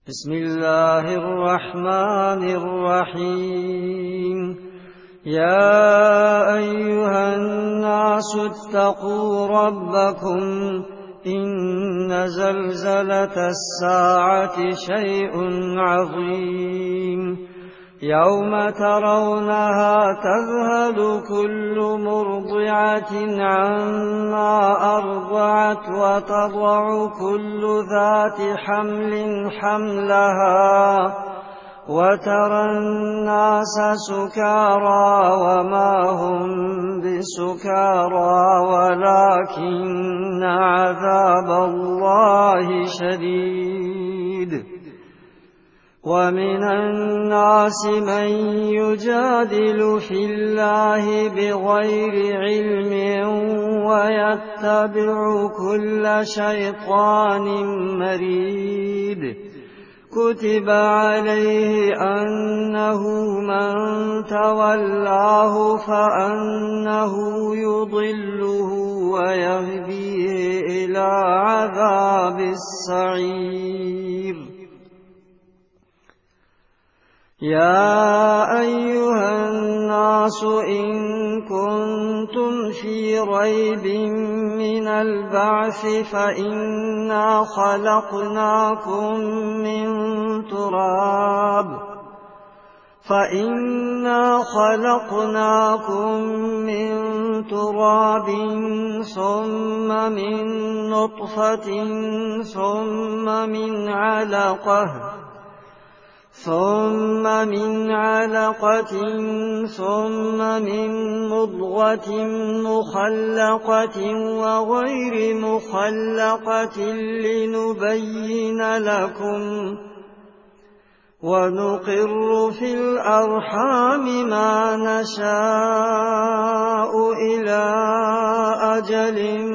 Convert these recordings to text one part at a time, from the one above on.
بسم الله الرحمن الرحيم. يا أيها الناس اتقوا ربكم إن زلزلة الساعة شيء عظيم يوم ترونها تذهل كل مرضعة عما أرضعت وتضع كل ذات حمل حملها وترى الناس سكارى وما هم بسكارى ولكن عذاب الله شديد. ومن الناس من يجادل في الله بغير علم ويتبع كل شيطان مريد. كتب عليه أنه من تولاه فأنه يضله ويهديه إلى عذاب السعير. يا أيها الناس إن كنتم في ريب من البعث فإنا خلقناكم من تراب ثم من نطفة ثم من علقة ثم من مضغة مخلقة وغير مخلقة لنبين لكم ونقر في الأرحام ما نشاء إلى أجل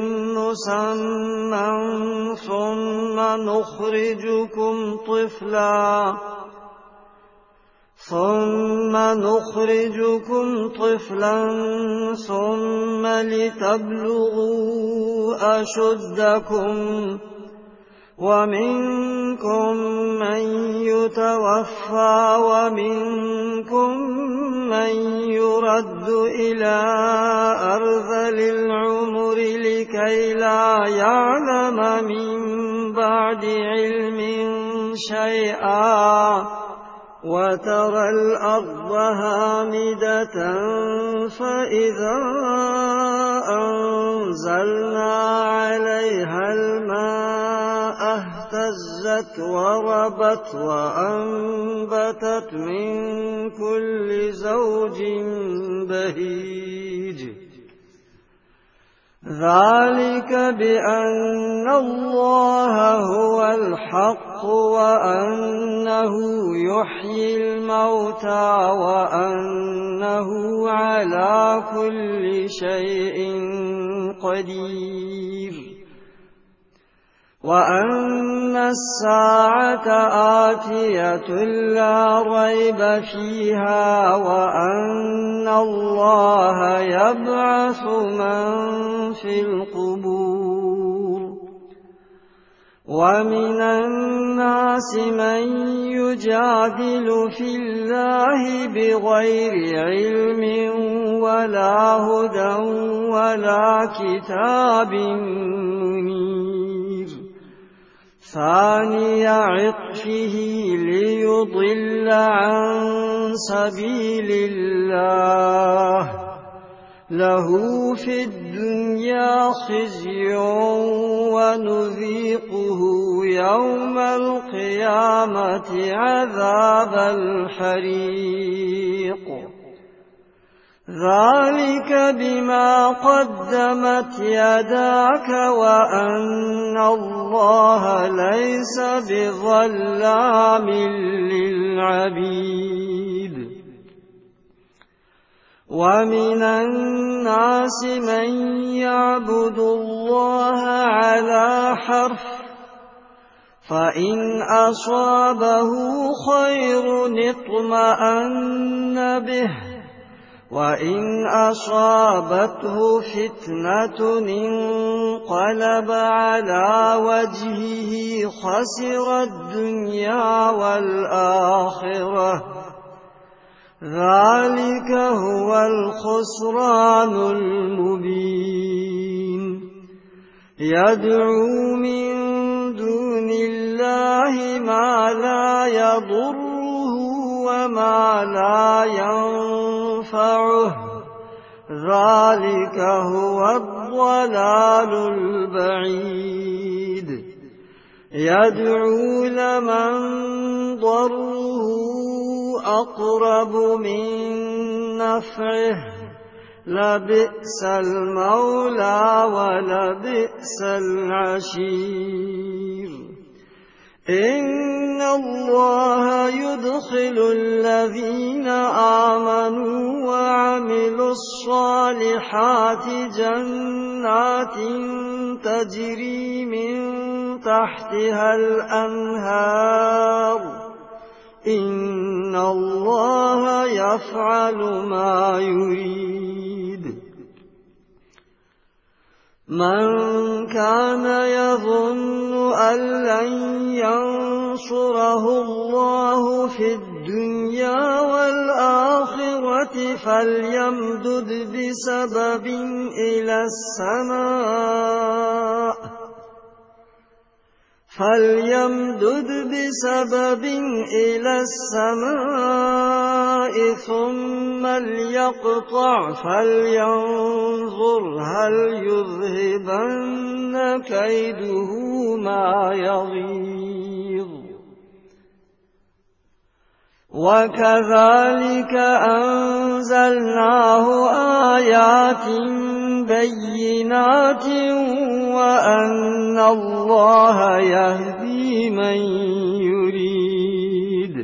مسمى ثم نخرجكم طفلا ثم لتبلغوا أشدكم ومنكم من يتوفى ومنكم من يرد إلى أرذل العمر لكي لا يعلم من بعد علم شيئا. وترى الأرض هامدة فإذا أنزلنا عليها الماء اهتزت وربت وأنبتت من كل زوج بهيج. ذلك بأن الله هو الحق وأنه يحيي الموتى وأنه على كل شيء قدير وأن الساعة آتية لا ريب فيها وأن الله يبعث من في القبور. ومن الناس من يجادل في الله بغير علم ولا هدى ولا كتاب منير. ثاني عطفه ليضل عن سبيل الله له في الدنيا خزي ونذيقه يوم القيامة عذاب الحريق. ذلك بما قدمت يداك وأن الله ليس بظلام للعبيد. ومن الناس من يعبد الله على حرف فإن أصابه خير اطمأن به وإن أصابته فتنة انقلب على وجهه خسر الدنيا والآخرة ذلك هو الخسران المبين يدعو من دون الله ما لا يضره وما لا ينفعه ذلك هو الضلال البعيد يدعو لمن ضره أقرب من نفعه لبئس المولى ولبئس العشير إن الله يدخل الذين آمنوا وعملوا الصالحات جنات تجري من تحتها الأنهار إن الله يفعل ما يريد من كان يظن أن لن ينصره الله في الدنيا والآخرة فليمدد بسبب إلى السماء ثم ليقطع فلينظر هل يذهبن كيده ما يغيظ وكذلك أنزلناه آيات بينات وأن الله يهدي من يريد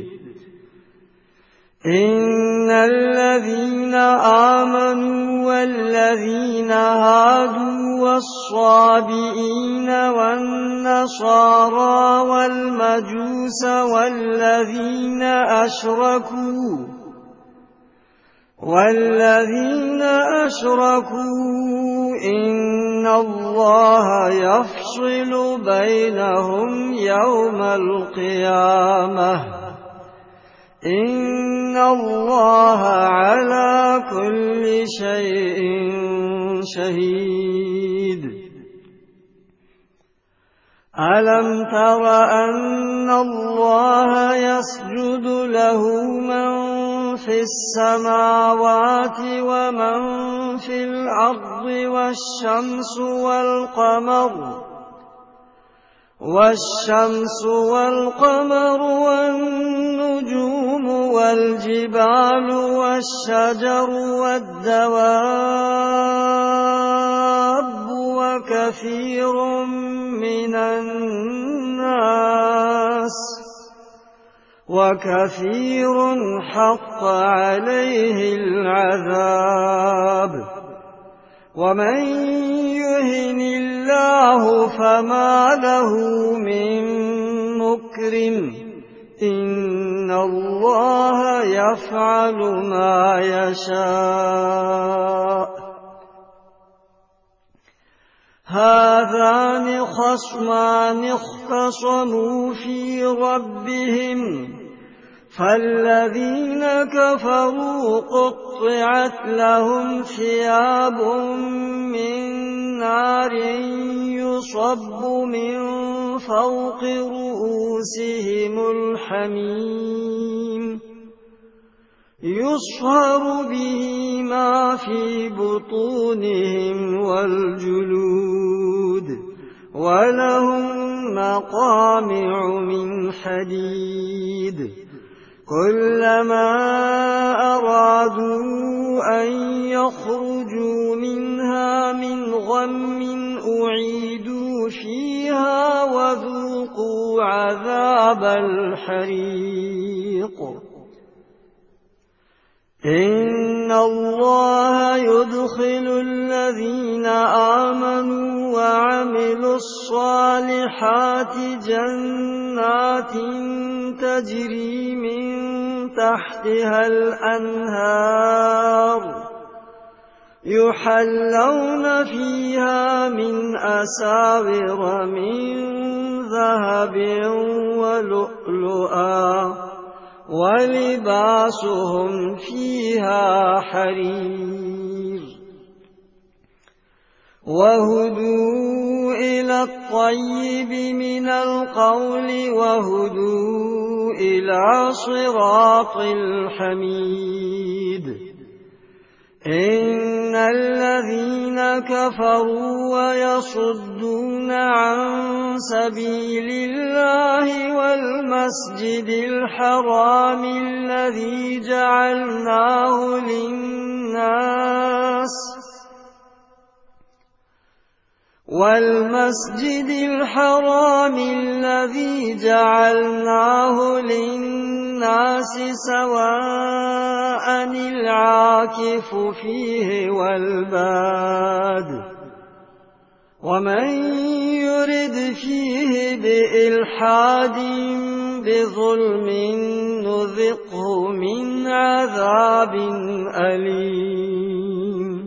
إن الذين آمنوا والذين هادوا والصابئين والنصارى والمجوس والذين أشركوا إن الله يفصل بينهم يوم القيامة إن الله على كل شيء شهيد ألم تر أن الله يسجد له من في السماوات ومن في الأرض والشمس والقمر والنجوم والجبال والشجر والدواب وكثير حق عليه العذاب ومن يهن الله فما له من مكرم إن الله يفعل ما يشاء هذان خصمان اختصموا في ربهم فالذين كفروا قطعت لهم ثياب من نار يصب من فوق رؤوسهم الحميم يصهر به ما في بطونهم والجلود ولهم مقامع من حديد كلما أرادوا أن يخرجوا منها من غم أعيدوا فيها وذوقوا عذاب الحريق إن الله يدخل الذين آمنوا وعملوا الصالحات جنات تجري من تحتها الأنهار يحلون فيها من أساور من ذهب ولؤلؤا ولباسهم فيها حرير وهدوا إلى الطيب من القول وهدوا إلى صراط الحميد إن الذين كفروا ويصدون عن سبيل الله والمسجد الحرام الذي جعلناه للناس سواء العاكف فيه والباد ومن يرد فيه بإلحاد بظلم نذقه من عذاب أليم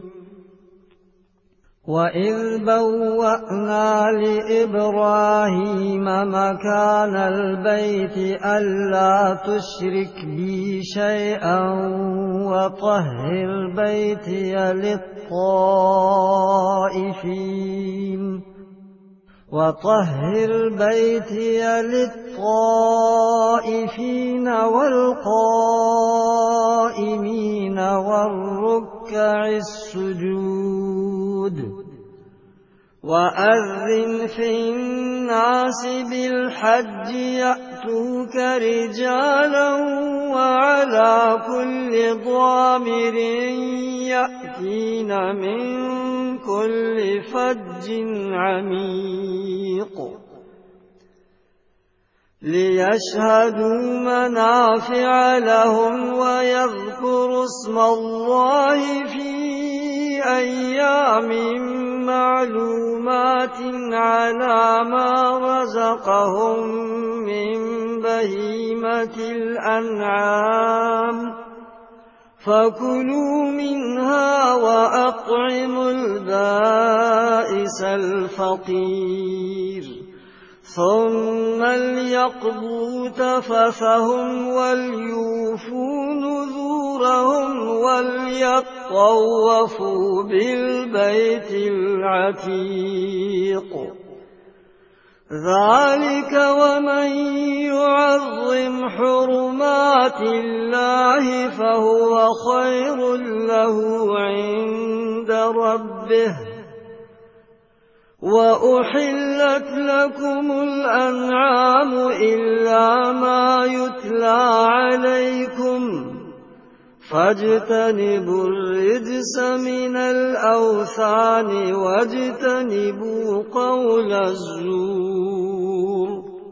وإذ بوأنا لإبراهيم مكان البيت ألا تشرك بي شيئا وطهر بيتي للطائفين والقائمين والركع السجود وأذن في الناس بالحج يأتوك رجالا وعلى كل ضامر يأتين من كل فج عميق ليشهدوا منافع لهم ويذكروا اسم الله في أيام معلومات على ما رزقهم من بهيمة الأنعام فكلوا منها وأطعموا البائس الفقير ثم ليقضوا تفثهم وليوفوا نذورهم وليطوفوا بالبيت العتيق ذلك ومن يعظم حرمات الله فهو خير له عند ربه وأحلت لكم الأنعام إلا ما يتلى عليكم فاجتنبوا الرجس من الأوثان واجتنبوا قول الزور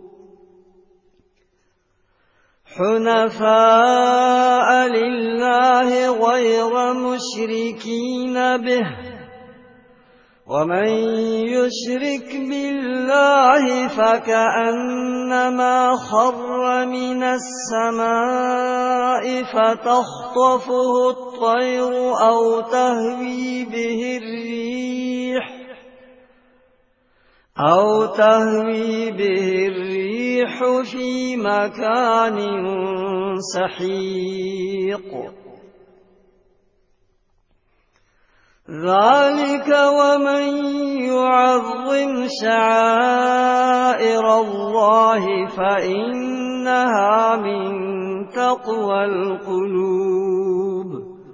حنفاء لله غير مشركين به ومن يشرك بالله فكأنما خر من السماء فتخطفه الطير أو تهوي به الريح في مكان سحيق ذلك ومن يعظم شعائر الله فإنها من تقوى القلوب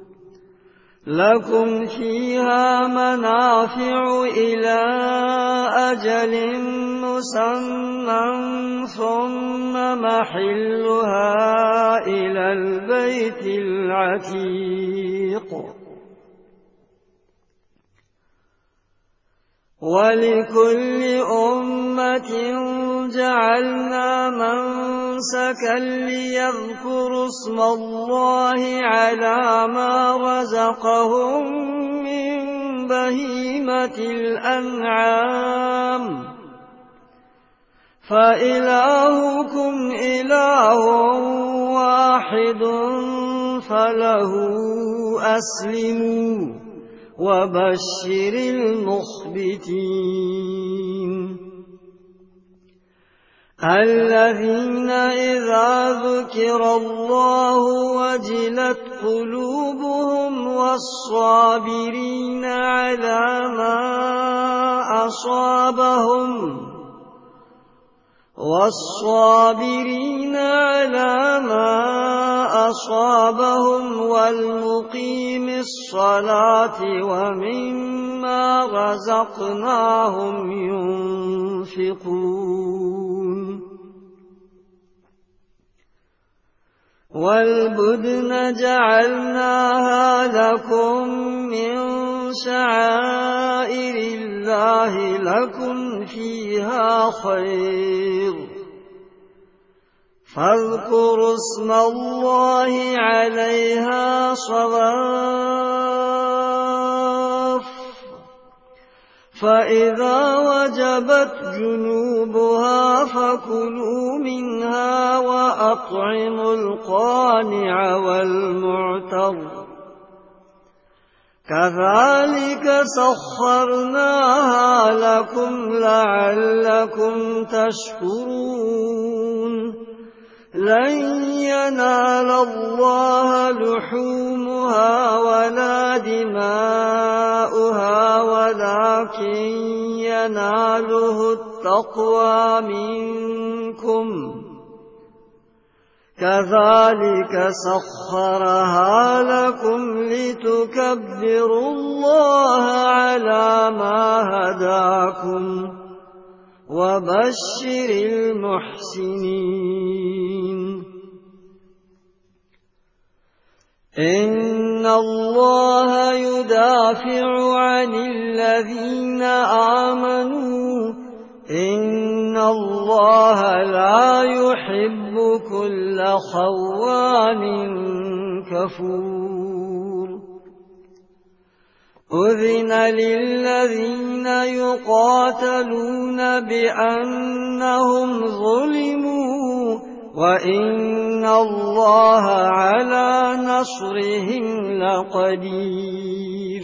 لكم فيها منافع إلى أجل مسمى ثم محلها إلى البيت العتيق ولكل أمة جعلنا منسكا ليذكروا اسم الله على ما رزقهم من بهيمة الأنعام فإلهكم إله واحد واحد فله أسلموا وبشر المخبتين الذين إذا ذكر الله وجلت قلوبهم والصابرين على ما أصابهم والمقيم الصلاة ومما رزقناهم ينفقون والبدن جعلناها لكم من شعائر الله لكم فيها خير فاذكروا اسم الله عليها صواف فإذا وجبت جنوبها فكلوا منها وأطعموا القانع والمعتر كذلك سخرناها لكم لعلكم تشكرون لن ينال الله لحومها ولا دماؤها ولكن يناله التقوى منكم كذلك سخرها لكم لتكبروا الله على ما هداكم وبشر المحسنين إن الله يدافع عن الذين آمنوا إن الله لا يحب كل خوان كفور أذن للذين يقاتلون بأنهم ظلموا وإن الله على نصرهم لقدير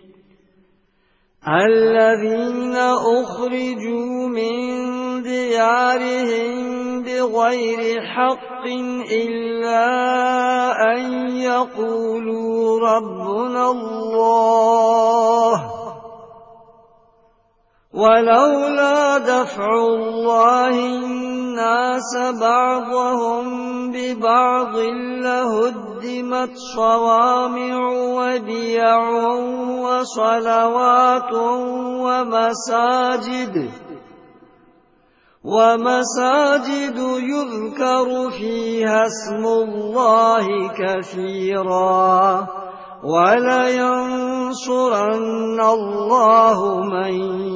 الذين أخرجوا من ديارهم بغير حق إلا أن يقولوا ربنا الله ولولا دفع الله الناس بعضهم ببعض لهدمت صوامع وبيع وصلوات ومساجد يذكر فيها اسم الله كثيرا ولينصرن الله من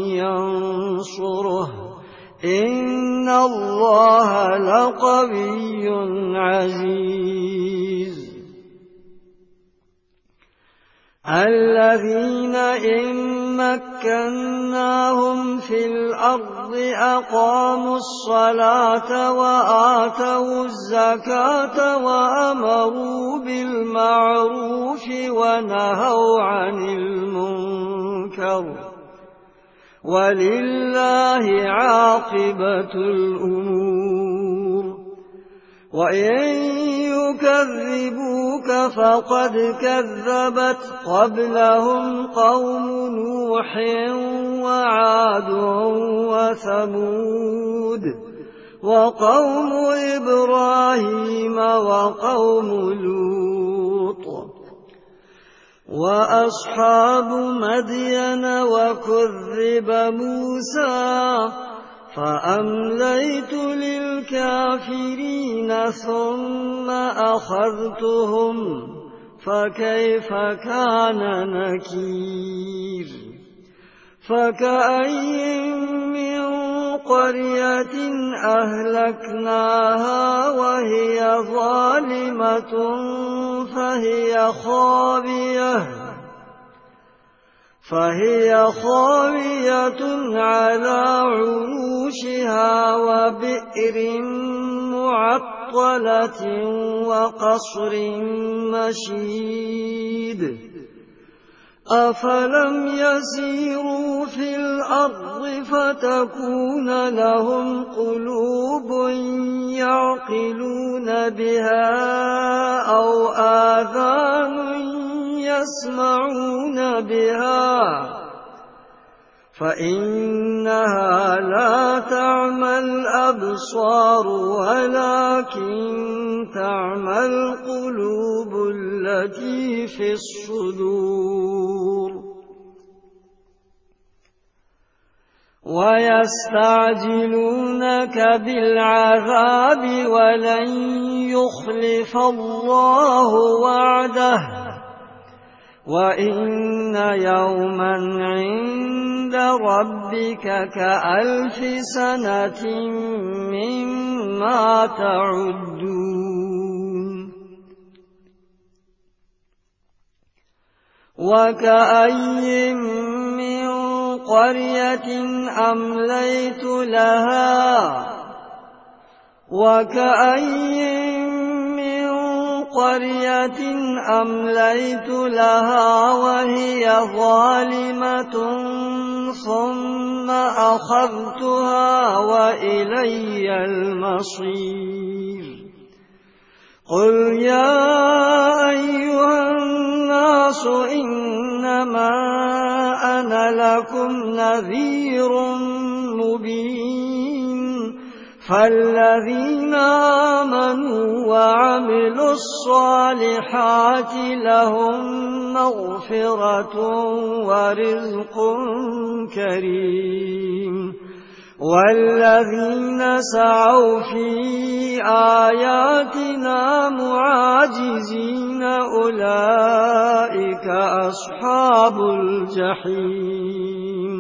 ينصره إن الله لقوي عزيز الذين إن مكناهم في الأرض أقاموا الصلاة وآتوا الزكاة وأمروا بالمعروف ونهوا عن المنكر ولله عاقبة الأمور وإن يكذبوك فقد كذبت قبلهم قوم نوح وعاد وثمود وقوم إبراهيم وقوم لوط وأصحاب مدين وكذب موسى فأمليت للكافرين ثم أخذتهم فكيف كان نكير فكأي من قرية أهلكناها وهي ظالمة فهي خاوية على عروشها وبئر معطلة مُعَطَّلَةٍ وَقَصْرٍ مَّشِيدٍ أَفَلَمْ يَسِيرُوا فِي الْأَرْضِ فَتَكُونَ لَهُمْ قُلُوبٌ يَعْقِلُونَ بِهَا أَوْ آذَانٌ يَسْمَعُونَ بِهَا فَإِنَّهَا لَا تَعْمَى الْأَبْصَارُ وَلَكِن تَعْمَى الْقُلُوبُ الَّتِي فِي الصُّدُورِ وَيَسْتَعْجِلُونَكَ بِالْعَذَابِ وَلَن يُخْلِفَ اللَّهُ وَعْدَهُ وَإِنَّ يَوْمًا عِندَ رَبِّكَ كَأَلْفِ سَنَةٍ مِّمَّا تَعُدُّونَ وَكَأَيِّن مِّن قَرْيَةٍ أَمْلَيْتُ لَهَا وَهِيَ ظَالِمَةٌ ثُمَّ أَخَذْتُهَا وَإِلَيَّ الْمَصِيرُ قُلْ يَا أَيُّهَا النَّاسُ إِنَّمَا أَنَا لَكُمْ نَذِيرٌ مُّبِينٌ فَالَّذِينَ آمَنُوا وَعَمِلُوا الصَّالِحَاتِ لَهُم مَّغْفِرَةٌ وَرِزْقٌ كَرِيمٌ وَالَّذِينَ سَعَوْا فِي آيَاتِنَا مُعَاجِزِينَ أُولَئِكَ أَصْحَابُ الْجَحِيمِ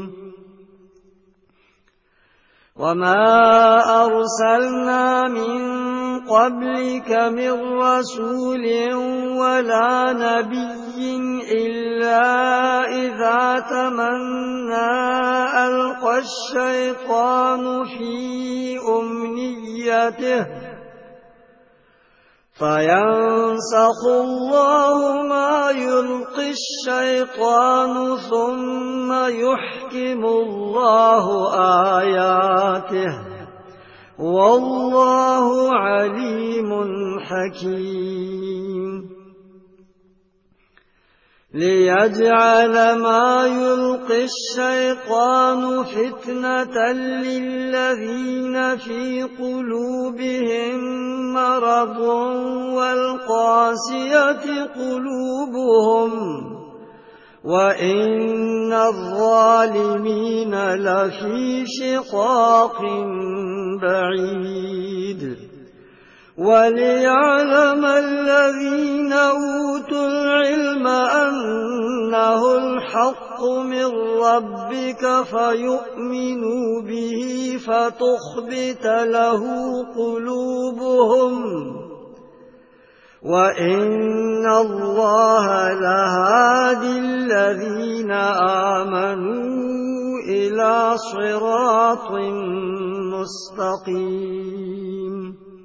وَمَا أَرْسَلْنَا مِن قَبْلِكَ مِن رَّسُولٍ وَلَا نَبِيٍّ إِلَّا إِذَا تَمَنَّىٰ أَلْقَى الشَّيْطَانُ فِي أُمْنِيَّتِهِ فَيَنسَخُ اللَّهُ مَا يُلْقِي الشَّيْطَانُ ثُمَّ يُحْكِمُ اللَّهُ آيَاتِهِ وَاللَّهُ عَلِيمٌ حَكِيمٌ لِيَجْعَلَ مَا يُلْقِي الشَّيْطَانُ فِتْنَةً لِّلَّذِينَ فِي قُلُوبِهِم مَّرَضٌ وَالْقَاسِيَةِ قُلُوبُهُمْ وَإِنَّ الظَّالِمِينَ لَفِي شِقَاقٍ بَعِيدٍ وَلِيَعْلَمَ الَّذِينَ أُوتُوا الْعِلْمَ أَنَّهُ الْحَقُّ مِن رَّبِّكَ فَيُؤْمِنُوا بِهِ فَتُخْبِتَ لَهُ قُلُوبُهُمْ وَإِنَّ اللَّهَ لَهَادِي الَّذِينَ آمَنُوا إِلَىٰ صِرَاطٍ مُّسْتَقِيمٍ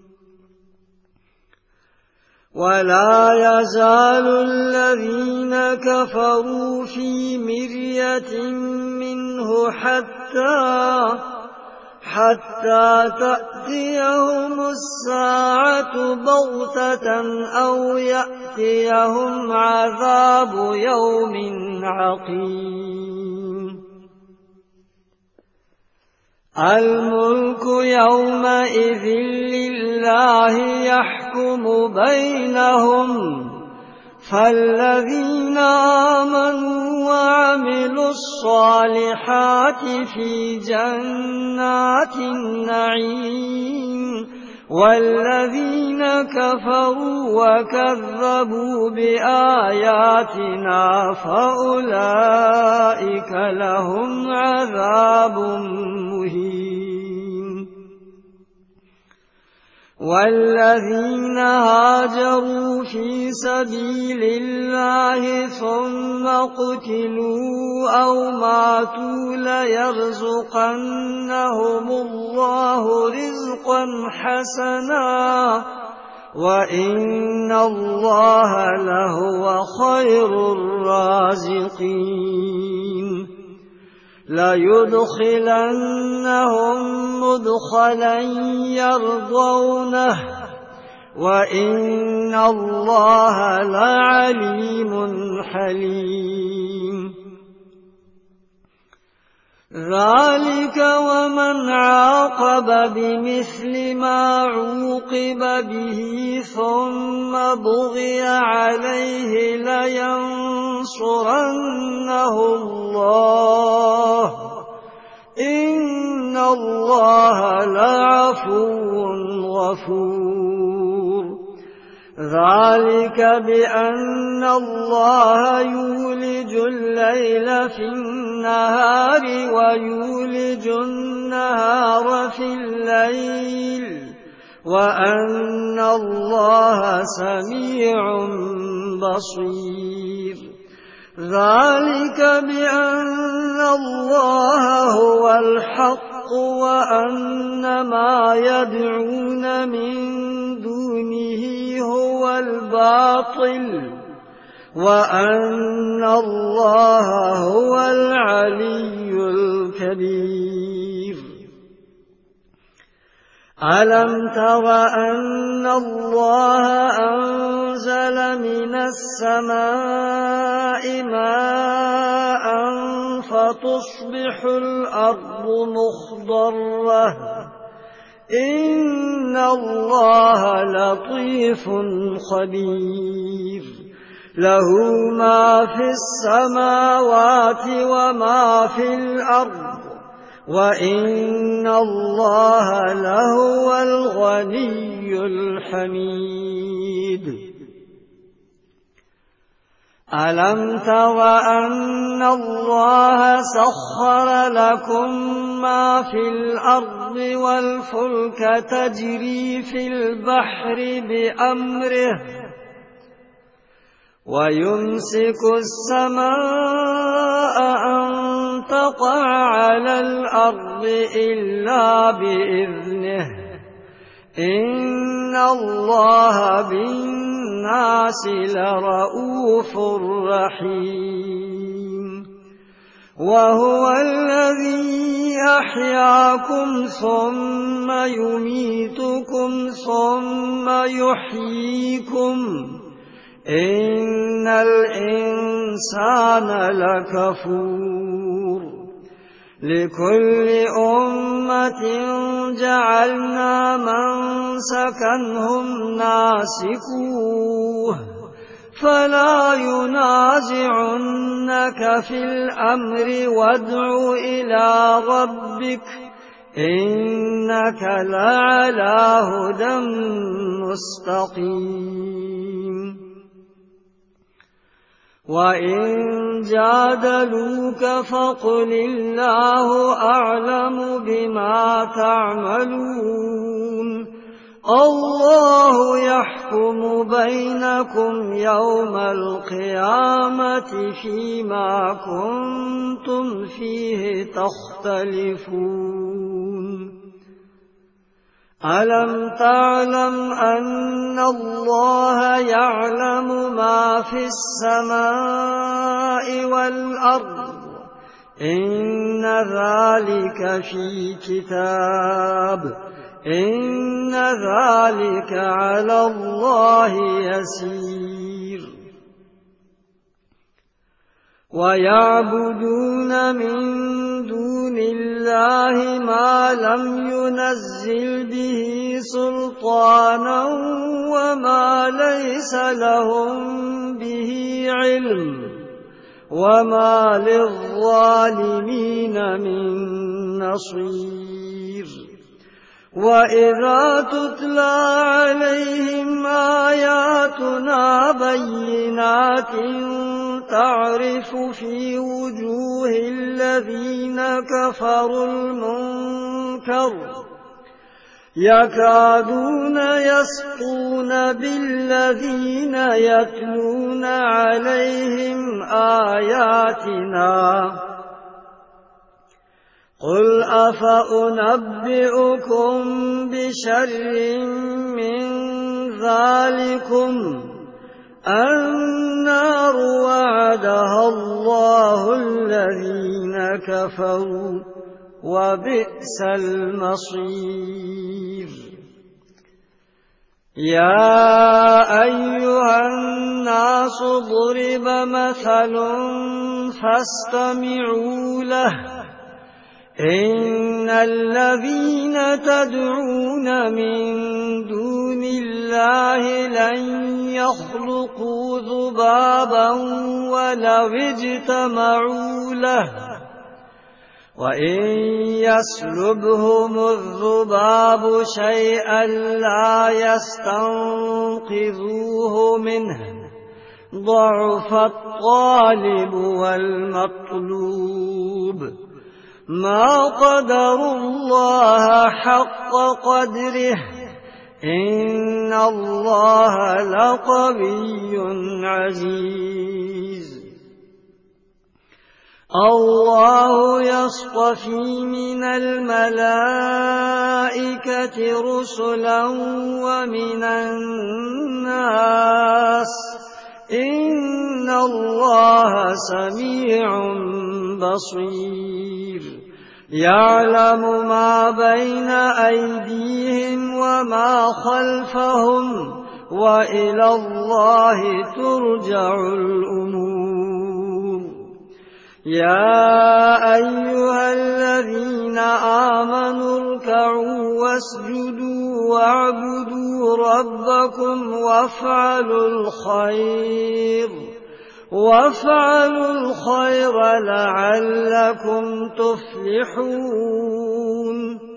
وَلَا يَزَالُ الَّذِينَ كَفَرُوا فِي مِرْيَةٍ مِّنْهُ حَتَّىٰ تَأْتِيَهُمُ السَّاعَةُ بَغْتَةً أَوْ يَأْتِيَهُمْ عَذَابُ يَوْمٍ عَقِيمٍ الْمُلْكُ يَوْمَئِذٍ لِّلَّهِ يَحْكُمُ بَيْنَهُمْ فَالَّذِينَ آمَنُوا وَعَمِلُوا الصَّالِحَاتِ فِي جَنَّاتِ النَّعِيمِ وَالَّذِينَ كَفَرُوا وَكَذَّبُوا بِآيَاتِنَا فَأُولَٰئِكَ لَهُمْ عَذَابٌ مُّهِينٌ والذين هاجروا في سبيل الله ثم قتلوا أو ماتوا ليرزقنهم الله رزقا حسنا وإن الله لهو خير الرازقين ليدخلنهم مدخلا يرضونه وإن الله لعليم حليم ذلك ومن عاقب بمثل ما عوقب به ثم بغي عليه لينصرنه الله إن الله لعفو غفور ذلك بأن الله يولج الليل في النهار ويولج النهار في الليل وأن الله سميع بصير ذلك بأن الله هو الحق وأن ما يدعون من دونه هو الباطل وأن الله هو العلي الكبير ألم تر أن الله أنزل من السماء ماء فتصبح الأرض مخضرة إن الله لطيف خبير له ما في السماوات وما في الأرض وإن الله لهو الغني الحميد ألم تر أن الله سخر لكم ما في الأرض والفلك تجري في البحر بأمره ويمسك السماء أن تقع على الأرض إلا بإذنه إن الله بالناس لرؤوف رحيم وهو الذي أحياكم ثم يميتكم ثم يحييكم إن الإنسان لكفور لكل أمة جعلنا منسكا هم ناسكوه فلا ينازعنك في الأمر وادع إلى ربك إنك لعلى هدى مستقيم وإن جادلوك فقل الله أعلم بما تعملون الله يحكم بينكم يوم القيامة فيما كنتم فيه تختلفون ألم تعلم أن الله يعلم ما في السماء والأرض إن ذلك في كتاب إن ذلك على الله يسير ويعبدون من دون الله ما لم ينزل به سلطانا وما ليس لهم به علم وما للظالمين من نصير وإذا تتلى عليهم آياتنا بينات تعرف في وجوه الذين كفروا المنكر يكادون يسطون بالذين يتلون عليهم آياتنا قل أفأنبئكم بشر من ذلكم النار وعدها الله الذين كفروا وبئس المصير يا أيها الناس ضرب مثل فاستمعوا له إن الذين تدعون من دون الله لن يخلقوا ذبابا ولو اجتمعوا له وإن يسلبهم الذباب شيئا لا يستنقذوه منه ضعف الطالب والمطلوب ما قدروا الله حق قدره إن الله لقوي عزيز الله يصطفي من الملائكة رسلا ومن الناس إن الله سميع بصير يعلم ما بين أيديهم وما خلفهم وإلى الله ترجع الأمور يا أيها الذين آمنوا اركعوا واسجدوا واعبدوا ربكم وافعلوا الخير لعلكم تفلحون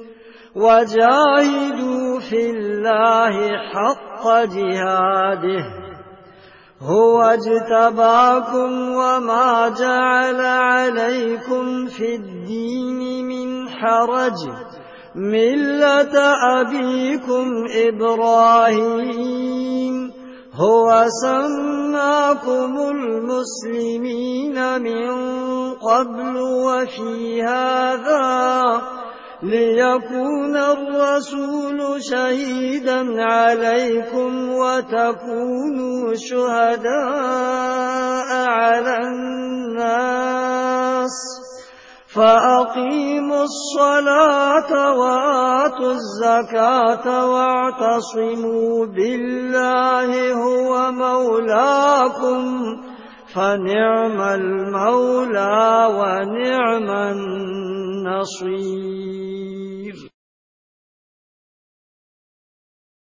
وجاهدوا في الله حق جهاده هو اجتباكم وما جعل عليكم في الدين من حرج ملة أبيكم إبراهيم هو سماكم المسلمين من قبل وفي هذا ليكون الرسول شهيدا عليكم وتكونوا شهداء على الناس فأقيموا الصلاة وآتوا الزكاة واعتصموا بالله هو مولاكم فنعم المولى ونعم النصير